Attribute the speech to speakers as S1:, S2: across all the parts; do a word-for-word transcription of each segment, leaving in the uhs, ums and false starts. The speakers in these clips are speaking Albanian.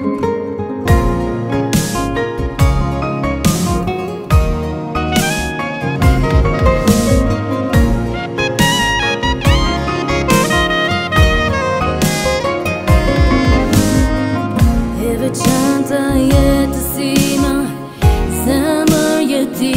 S1: Veçanta jetësima, zemër jeti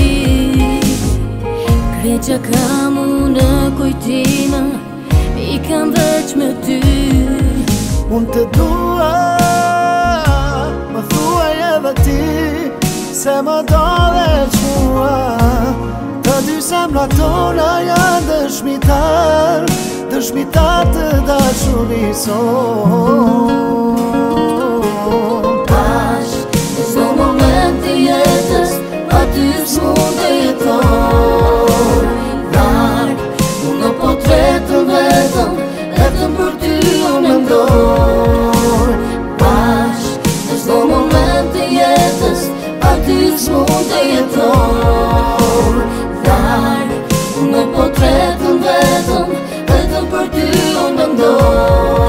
S1: Kreqa kam unë kujtima, i kam veç me ty
S2: Unë të dua, më thuaj edhe ti Se më do veç mua Të dy zemrat tona janë dëshmitar Dëshmitar të dashurisë
S1: Ty s'mund të jetoj Larg, unë po të vetëm vetëm Vetëm për ty unë mendoj Bashk, në çdo moment të jetës Pa ty s'mund të jetoj Larg, unë po të vetëm vetëm Vetëm për ty unë mendoj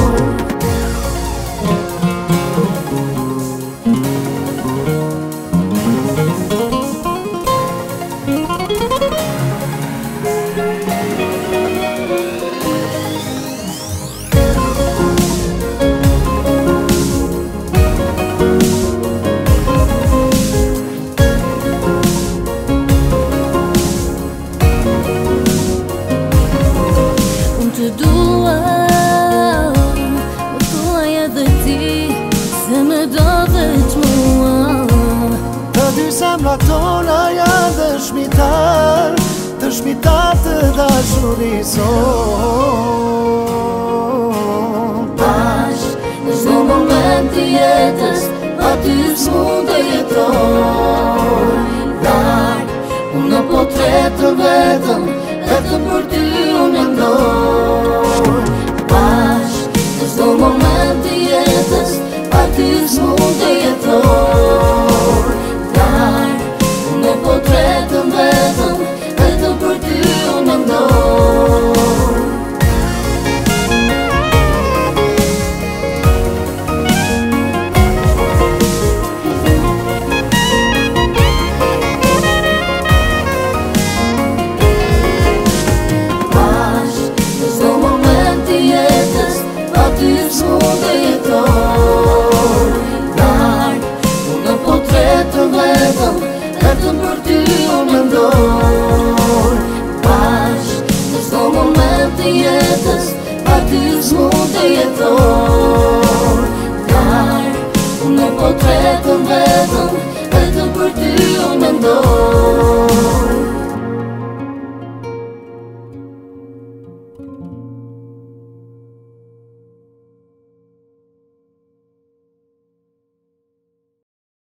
S1: Të dua, më thuaj edhe ti Se me do veç mua
S2: Të dy zemrat tona janë dëshmitar Dëshmitar të dashurisë
S1: Bashk, në çdo moment të jetës Pa ty s'mund të jetoj Larg, unë po të vetëm vetëm Vetëm për ty unë mendoj Bashk, në çdo moment të jetës Pa ty s'mund